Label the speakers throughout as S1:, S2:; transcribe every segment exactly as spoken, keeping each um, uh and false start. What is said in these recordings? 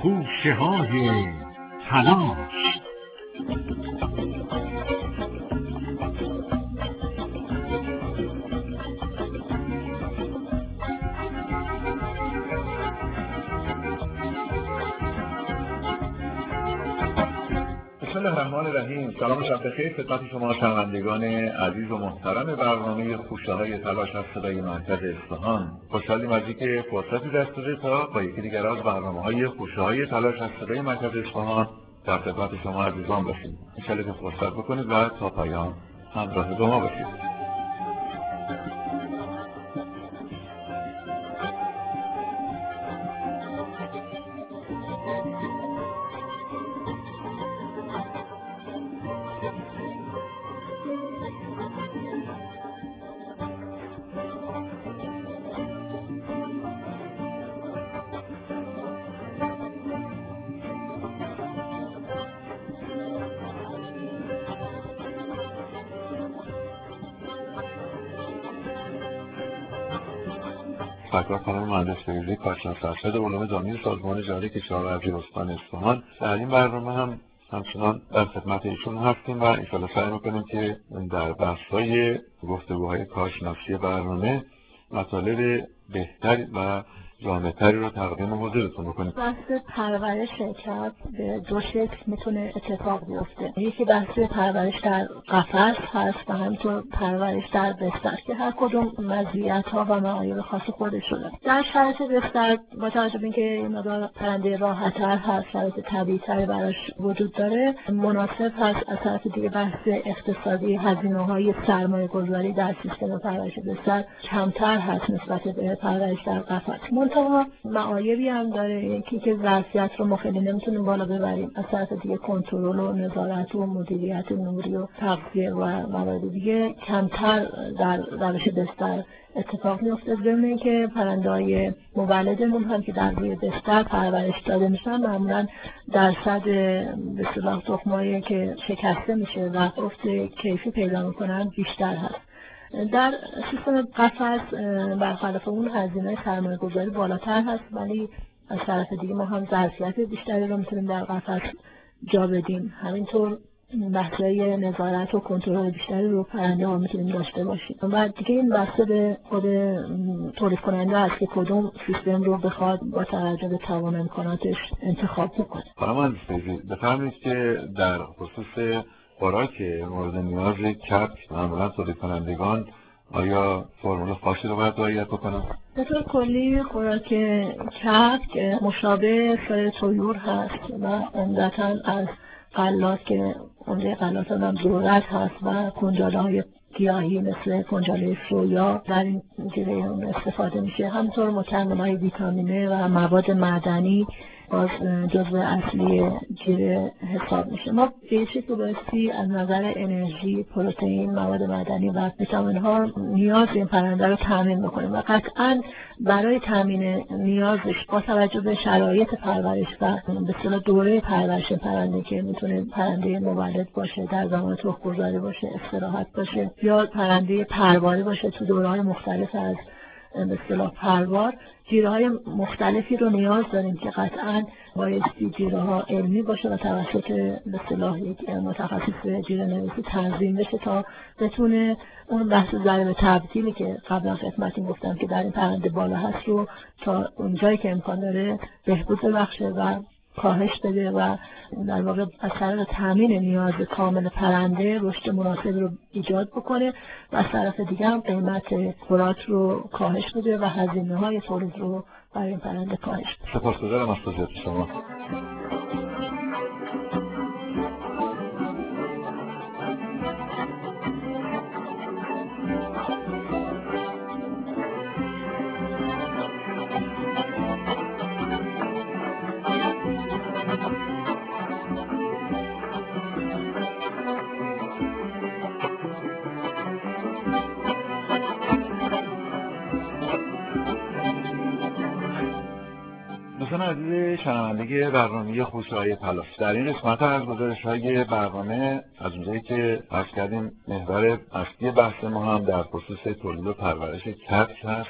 S1: خوشه های تلاش.
S2: بسم الله الرحمن الرحیم. سلام و شب بخیر خدمت شما شنوندگان عزیز و محترم برنامه خوشه های تلاش از صدای مرکز اصفهان. خوشحالیم از اینکه فرصتی دست داده تا با یکی دیگر از برنامه‌های خوشه های تلاش از صدای مرکز اصفهان در خدمت شما عزیزان باشیم. ان شاءالله که فرصت بکنید و تا پایان همراه با ما باشید. سرکار خانم مهندس فیروزی کارشناس ارشد علوم دامی سازمان جاری کشاورزی استان اصفهان. در این برنامه هم همچنان در خدمت ایشون هستیم و انشاءالله سعی می‌کنیم که در بحث‌های گفتگوهای کارشناسی برنامه مطالب بهتری و جامع‌تری رو تقدیم حضورتون بکنیم.
S3: بحث پرورش شرکت به دو شکل میتونه اتفاق بیفته. یکی بحث پرورش در قفس هست و همینطور پرورش در بستر که هر کدوم مزیت‌ها و معایب خاص خودش داره. در شرایط بستر با توجه به اینکه این مقدار پرنده راحت‌تر هست، شرایط طبیعی‌تری براش وجود داره، مناسب هست. از طرف دیگه بحث اقتصادی، هزینه‌های سرمایه‌گذاری در سیستم پرورش بستر کمتر هست نسبت به پرورش در قفس. منتها معایبی هم داره، یکی که ظرفیت رو ما خیلی نمیتونیم بالا ببریم، از طرف دیگه کنترل و نظارت و مدیریت نوری و تغذیه و موارد دیگه کمتر در روش بستر اتفاق میفته. ضمن اینکه پرنده‌های مولدمون هم که در روی بستر پرورش داده میشن معمولا درصد به اصطلاح تخمایی که شکسته میشه و افت کیفی پیدا میکنن بیشتر هست. در سیستم قفس برخلاف اون هزینه سرمایه گذاری بالاتر هست، ولی از طرف دیگه ما هم ظرفیت بیشتری رو میتونیم در قفس جا بدیم. همینطور بحث‌های نظارت و کنترل بیشتری رو پرنده ها میتونیم داشته باشیم و دیگه این بحثه به خود تولید کننده هست که کدوم سیستم رو بخواد با توجه به توان امکاناتش انتخاب بکنه.
S2: خانم مهندس بفرمایید که در خصوص خوراک مورد نیاز کبک معمولا تولید کنندگان آیا فرمول خاصی رو باید رعایت بکنن؟
S3: به طور کلی خوراک کبک مشابه سایر طیور هست و عمدتاً از غلات که عمده غلات هم ذرت هست و کنجاله گیاهی مثل کنجاله سویا در این جریان استفاده میشه. همینطور مکمل‌های ویتامینی و مواد معدنی باز جزء اصلی جیره حساب میشه. ما به شکل بایستی از نظر انرژی، پروتئین، مواد معدنی و ویتامین ها نیاز این پرنده رو تامین میکنیم و قطعاً برای تامین نیازش با توجه به شرایط پرورش و به اصطلاح دوره پرورش پرنده که میتونه پرنده مولد باشه، در زمان تخم‌گذاری باشه، استراحت باشه یا پرنده پرواری باشه، تو دوره‌های مختلف از به اصطلاح پروار جیره‌های مختلفی رو نیاز داریم که قطعاً بایستی جیره‌ها علمی باشه و توسط به اصطلاح یک متخصص جیره نویسی تنظیم بشه تا بتونه اون بحث ضریب تبدیلی که قبلا خدمتتون گفتم که در این پرنده بالا هست رو تا اونجایی که امکان داره بهبود ببخشه و کاهش بده و در واقع از طریق تامین نیاز کامل پرنده رشد مناسب رو ایجاد بکنه و از طرف دیگه هم قیمت خوراک رو کاهش بده و هزینه های تولید رو برای این پرنده کاهش بده.
S2: سپاسگزارم از توضیحات شما. دوستان عزیز شنونده برنامه خوشه های تلاش، در این قسمت از گزارش‌های برنامه از اونجایی که عرض کردیم محور اصلی بحث ما هم در خصوص تولید و پرورش کبک هست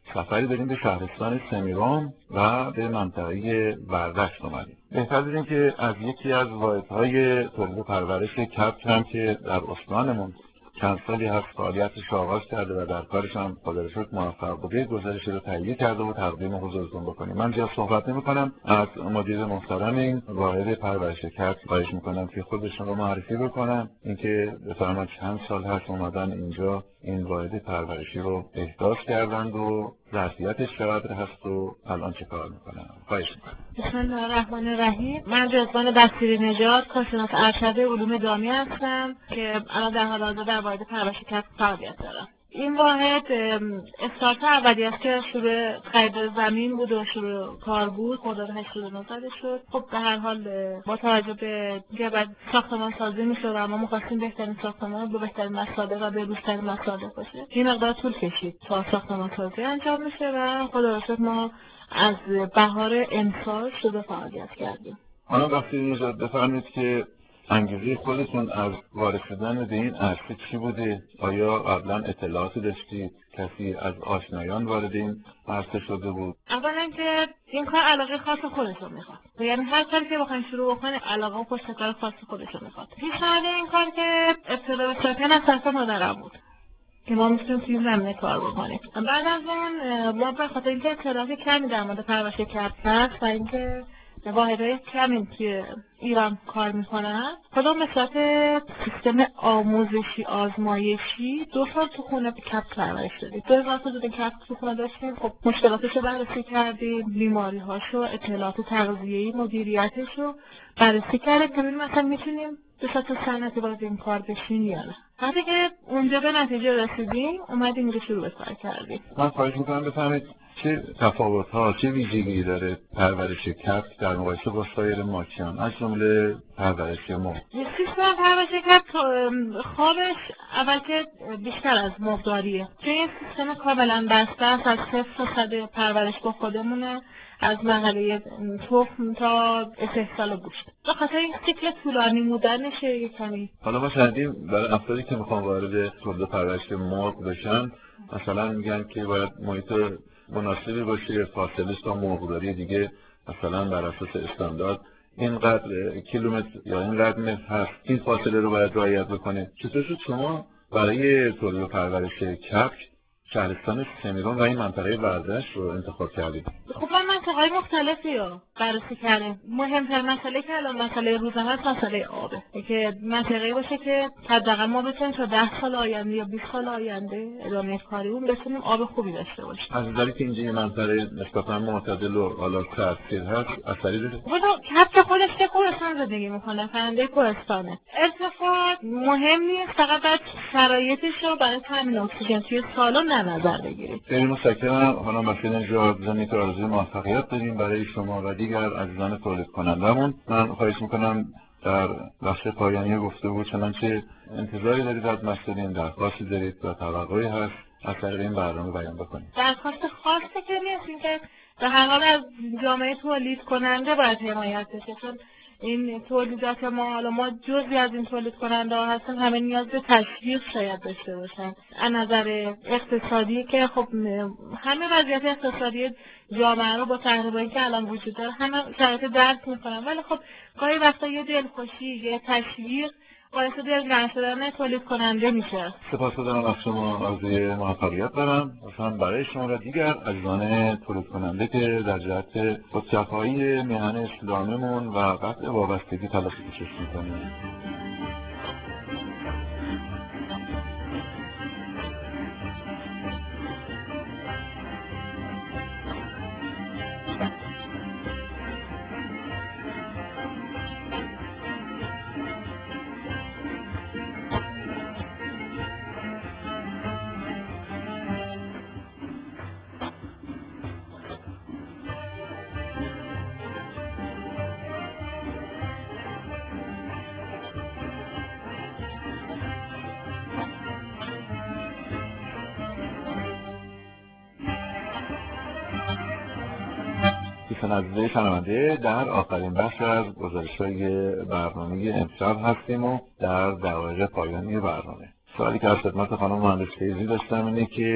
S2: سفری داریم به شهرستان سمیران و به منطقه بردشت اومدیم. بهتر دیدیم که از یکی از واحدهای تولید و پرورش کبک هم که در استانمون چند سالی هست فعالیتش آغاز کرده و در کارش هم خدا رو شکر موفق بوده، گزارش رو تهیه کرده و تقدیم حضورتون بکنیم. من زیاد صحبت نمی‌کنم، از مدیر محترم این واحد پرورش کبک خواهش می‌کنم که خودشون رو معرفی بکنن، اینکه بفرمایید چند سال هست اومدن اینجا این واحد پرورشی رو احداث کردند و ظرفیتش چقدر هست و الان چه کار میکنن. خواهش میکنم.
S4: بسم الله الرحمن الرحیم. من رضوان دستیری نژاد، کارشناس ارشد علوم دامی هستم که الان در حال حاضر در واحد پرورش کبک فعالیت دارم. این واحد استارت اولی است که شروع خرید زمین بود و شروع کار بود، مدت هشتاد و نه زده شد. خب به هر حال با توجه به اینکه بعد ساختمان سازی میشد و ما می‌خواستیم بهترین ساختمان رو به بهترین مصادیق و به روزترین مصادیق باشه، این مقدار طول کشید تا ساختمان سازی انجام بشه و خدا رو شکر ما از بهار امسال شروع به فعالیت کردیم.
S2: حالا وقتی نژاد بفرمایید که انگیزه خودتون از وارد شدن به این عرصه چی بوده؟ آیا قبلا اطلاعاتی داشتید؟ کسی از آشنایان وارد این عرصه شده بود؟
S4: اولا که این کار علاقه خاص خودشون میخواد، یعنی هر کاری که بخواین شروع بکنه علاقه و پشتکار خاص خودشون میخواد. پیشنهاد این کار که ابتدا به ساکن از طرف مادرم بود که ما میتونیم توی زمینه کار بکنیم. بعد از اون ما به خاطر اینکه اطلاعات کمی در مورد پرورش کبک هست و اینکه واحدهای کمی توی ایران کار میکنن، خودم مثبت سیستم آموزشی آزمایشی دو سال تو خونه کبک پرورش دادیم. دو سال تو کبک تو خونه داشتیم. خب مشکلاتش رو بررسی کردیم، بیماری‌هاشو، اطلاعات تغذیه‌ای، مدیریتش رو بررسی کردیم که ببینیم مثلا میتونیم به صورت صنعتی وارد این کار بشیم یا نه. وقتی که اونجا به نتیجه رسیدیم اومدیم اینجا شروع به کار کردیم.
S2: من خواهش میکنم بفهمید چه تفاوت‌ها، چه ویژگی داره پرورش کبک در مقایسه با سایر ماکیان، از جمله پرورش مرغ؟
S4: سیستم پرورش کبک خوابش اول که بیشتر از مرغداریه، چون این سیستم کاملا بسته است، از صفر تا صد پرورش با خودمونه، از مرحله تخم تا استحصال گوشت. به خاطر این سیکل طولانی بودنشه یک کمی.
S2: حالا ما شنیدیم برای افرادی که میخوان وارد تولید پرورش مرغ بشن، مثلا میگن که باید محیط مناسبی باشه، فاصله تا مرغداری دیگه مثلا بر اساس استاندارد اینقدر کیلومتر یا اینقدر متر هست، این فاصله رو باید رعایت بکنه. چطور شد شما برای تولید و پرورش کبک شهرستان سمیران و این منطقه بردشت رو انتخاب کردید؟
S4: خب من منطقه‌های مختلفی رو بررسی کردم. مهمتر مسئله که الان مسئله روزانه است مسئله آبه، که منطقه‌ای باشه که حداقل ما بتونیم تا ده سال آینده یا بیست سال آینده ادامه کاریمون بتونیم آب خوبی داشته باشیم.
S2: از نظری که اینجا یه منطقه نسبتاً معتدل و حالا سردسیر هست، اثری داره؟
S4: والا کبک خودش که کوهستان زندگی میکنه، پرنده کوهستانه. ارتفاع مهم نیست، فقط باید شرایطش رو برای تامین اکسیژن توی سالن در نظر بگیرید.
S2: خیلی متشکرم خانم بسیار نژاد، زمینی که آرزوی موفقیت داریم برای شما و دیگر عزیزان تولید کنندمون. من خواهش میکنم در بخش پایانی گفتگو چنانچه انتظاری دارید از مسئولین، درخواستی دارید و توقعی هست از طریق این برنامه بیان بکنید.
S4: درخواست خاصی که نیست، این که به هر حال از جامعه تولید کننده باید حمایت بشه، چون این تولیدات ما، حالا ما جزئی از این تولید کننده ها هستن، همه نیاز به تشویق شاید داشته باشن. از نظر اقتصادی که خب همه وضعیت اقتصادی جامعه رو با تحریمایی که الان وجود داره همه شرایط درک میکنن، ولی خب گاهی وقتا یه دلخوشی، یه تشویق باعث دلگرم شدن تولید کننده میشه.
S2: سپاسگزارم از شما، آرزوی موفقیت دارم مثلا برای شما و دیگر عزیزان تولید کننده که در جهت خودکفایی میهن اسلامیمون و قطع وابستگی تلاش کوشش میکنیم. عزیزه شنونده، در آخرین بخش از گزارش‌های برنامه امشب هستیم و در دقایق پایانی برنامه. سوالی که از خدمت خانم مهندس فیضی داشتم اینه که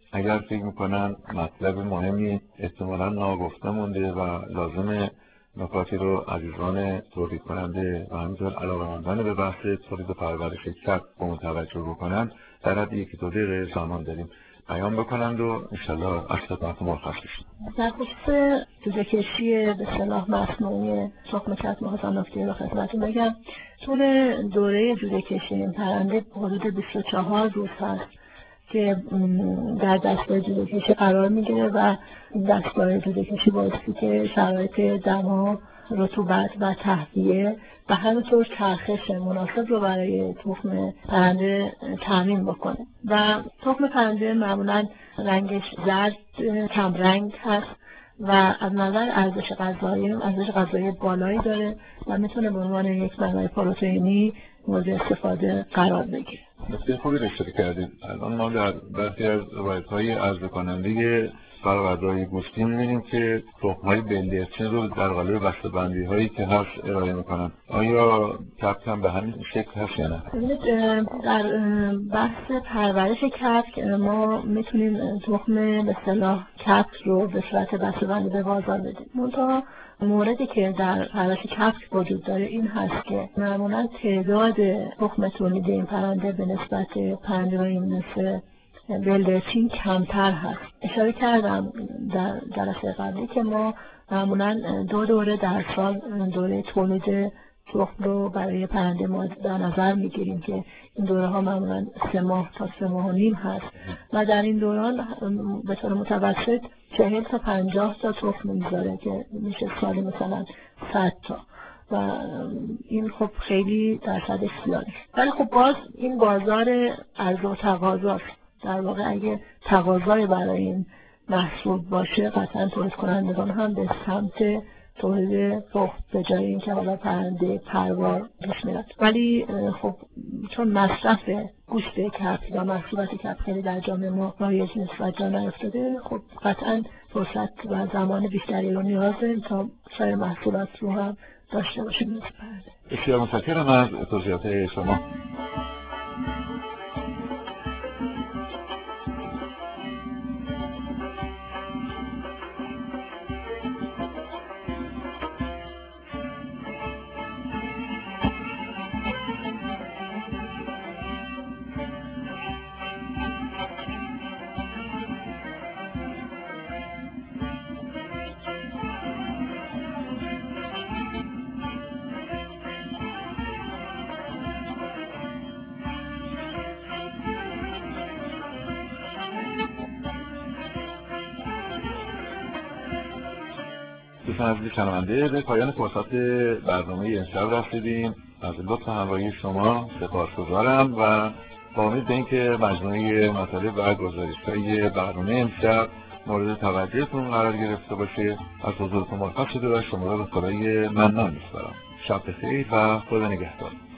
S2: اگر فکر میکنن مطلب مهمی احتمالاً ناگفته مونده و لازمه نکاتی رو عزیزان تولید کننده و همینطور علاقه‌مندان به بحث تولید و پرورش کبک به اون توجه بکنن، در حد یکی دو دقیقه زمان داریم بیان بکنند و انشالله از خدمت مرخص بشیم.
S3: در خصوص جوجه کشی به اصطلاح مصنوعی تخم کبک می‌خواستم نکته رو خدمتتون بگم. طول دوره جوجه کشی این پرنده حدود بیست و چهار روز هست که در دستگاه جوجه کشی قرار میگیره و این دستگاه جوجه کشی بایستی که شرایط دما، رطوبت و تهویه و همینطور چرخش مناسب رو برای تخم پرنده تامین بکنه و تخم پرنده معمولا رنگش زرد کم رنگ هست و از نظر ارزش غذایی ارزش غذایی بالایی داره و میتونه به عنوان یک منبع پروتئینی مورد استفاده قرار بگیره.
S2: نکته خوبی رو اشاره کردید. الان ما در برخی از روایت‌های عرضه کننده فرآوردهای گوشتی می‌بینیم که تخم‌های بلدرچین رو در قالب بسته‌بندی‌هایی که هست ارائه می‌کنن. آیا کبک هم به همین شکل هست یا نه؟
S3: در بحث پرورش کبک ما میتونیم تخم به اصطلاح کبک رو به صورت بسته‌بندی به بازار بدیم. منتها موردی که در پرورش کبک وجود داره این هست که معمولا تعداد تخم تولید این پرنده به نسبت پرنده‌های مثل بلدرچین کمتر هست. اشاره کردم در جلسه قبلی که ما معمولا دو دوره در سال دوره تولید تخم رو برای پرنده ما در نظر میگیریم که این دوره ها معمولا سه ماه تا سه ماه و نیم هست و در این دوران به طور متوسط چهل تا پنجاه تا تخم میذاره که میشه سالی مثلا صد تا و این خب خیلی درصدش زیاده. ولی خب باز این بازار عرضه و تقاضاست. در واقع اگه تقاضای برای این محصول باشه قطعا تولید کنندگان هم به سمت تولید تخم به جای اینکه حالا پرنده پروار پیش میرن. ولی خب چون مصرف گوشت کبک یا محصولات کبک خیلی در جامعه ما رایج نیست و جا نیفتاده، خب قطعا فرصت و زمان بیشتری رو نیاز داریم تا سایر محصولات رو هم داشته باشیم مثل پرنده.
S2: بسیار متشکرم از توضیحات شما. دوستان عزیز شنونده، به پایان فرصت برنامه امشب رسیدیم. از لطف همراهی شما سپاسگزارم و با امید به اینکه مجموعه مطالب و گزارش‌های برنامه امشب مورد توجهتون قرار گرفته باشه. از حضورتون مرخص شده و شما را به خدای منان می‌سپارم. شب بخیر و خدا نگهدار.